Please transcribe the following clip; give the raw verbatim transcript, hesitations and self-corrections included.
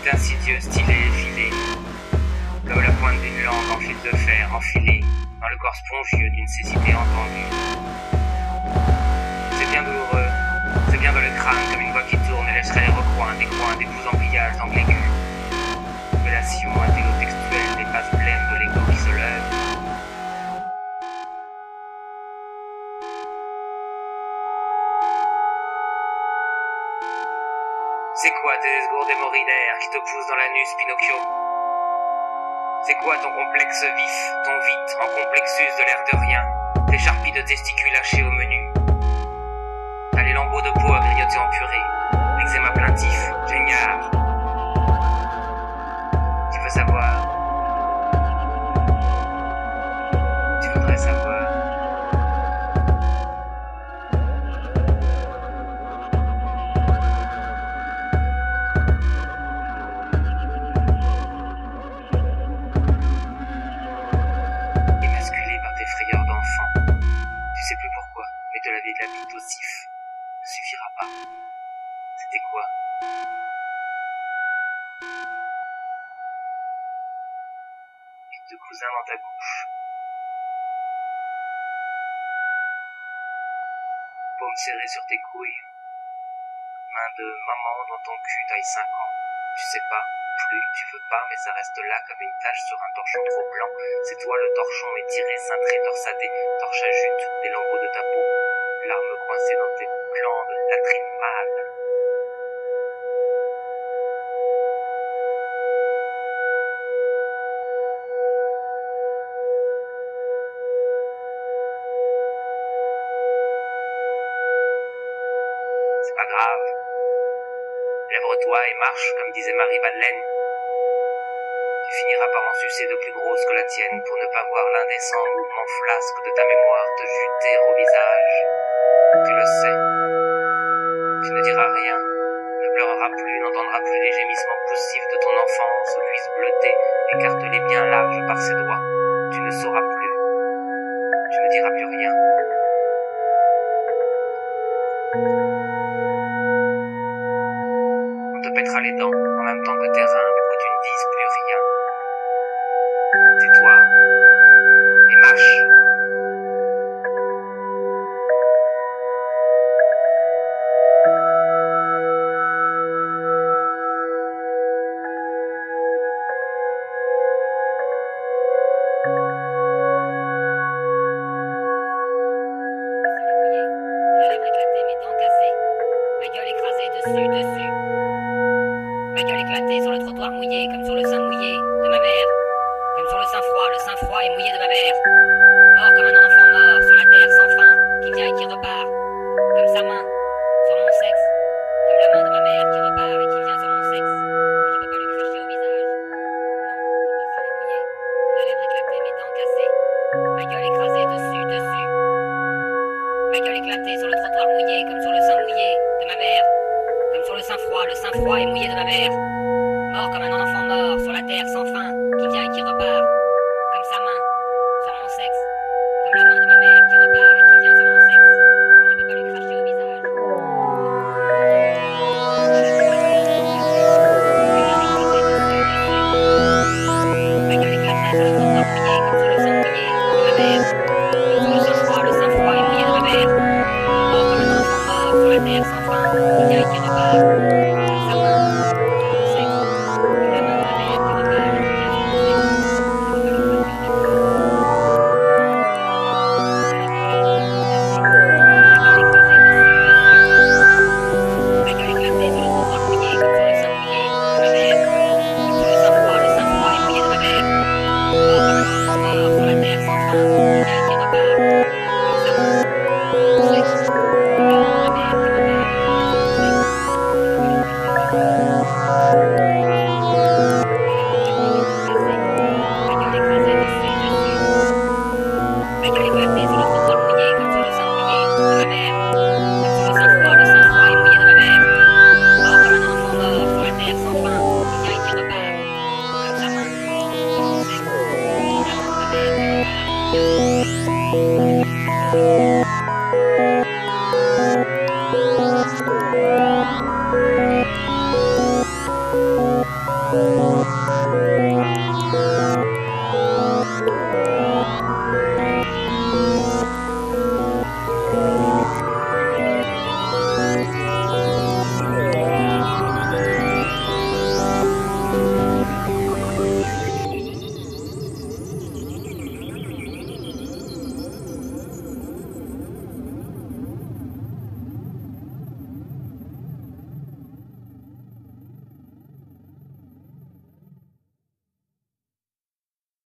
est insidieux, stylé, filé, comme la pointe d'une langue en fil de fer, enfilée dans le corps spongieux d'une cécité entendue. C'est bien douloureux, c'est bien dans le crâne comme une voix qui tourne et lècherait les recoins des coins des bousambillages d'anglégus. Relation intello-textuelle des passes pleines de l'ego qui se lève. C'est quoi tes esgourdes hémorroïdaires qui te poussent dans l'anus, Pinocchio? C'est quoi ton complexe vif, ton vite en complexus de l'air de rien, tes charpies de testicules lâchés au menu? T'as les lambeaux de peau à grignoter en purée, l'eczéma plaintif, génial. Tu veux savoir? Tu voudrais savoir? Tu sais plus pourquoi, mais te laver de la bite au sif ne suffira pas. C'était quoi? Bite de cousin dans ta bouche. Paume serrée sur tes couilles. Main de maman dans ton cul taille cinq ans. Tu sais pas, plus, tu veux pas, mais ça reste là comme une tache sur un torchon trop blanc. C'est toi le torchon étiré, cintré, torsadé, torche à jute, des lambeaux de ta peau. Larmes coincées dans tes glandes, latrines mâles. C'est pas grave. Lèvre-toi et marche, comme disait Marie-Madeleine. Tu finiras par en sucer de plus grosses que la tienne pour ne pas voir l'indécent mouvement flasque de ta mémoire te juter au visage. Tu le sais. Tu ne diras rien, ne pleureras plus, n'entendras plus les gémissements poussifs de ton enfance aux cuisses bleutées, écartelées bien larges par ses doigts. Tu ne sauras plus. Tu ne diras plus rien. On te pètera les dents en même temps que tes reins pour que tu ne dises plus rien. Tais-toi et mâche. Dessus, dessus. Ma gueule éclatée sur le trottoir mouillé, comme sur le sein mouillé de ma mère. Comme sur le sein froid, le sein froid et mouillé de ma mère. Mort comme un enfant mort, sur la terre sans fin, qui vient et qui repart. Comme sa main, sur mon sexe. Comme la main de ma mère qui repart et qui vient sur mon sexe. Mais je peux pas lui cracher au visage. Non, je peux pas les mouiller. La lèvre éclatée, mes dents cassées. Ma gueule écrasée, dessus, dessus. Ma gueule éclatée sur le trottoir mouillé, comme sur le sein mouillé de ma mère. Comme sur le sein froid, le sein froid et mouillé de ma mère. Mort comme un enfant mort, sur la terre sans fin, qui vient et qui repart.